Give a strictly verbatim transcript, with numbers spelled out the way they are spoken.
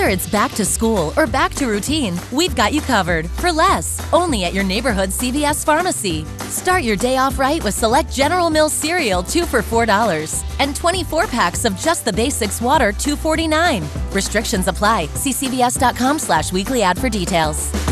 Whether it's back to school or back to routine, we've got you covered for less, only at your neighborhood C V S pharmacy. Start your day off right with select General Mills cereal, two for four dollars, and twenty-four packs of Just the Basics water, two forty-nine. Restrictions apply. See C V S dot com slash weekly ad for details.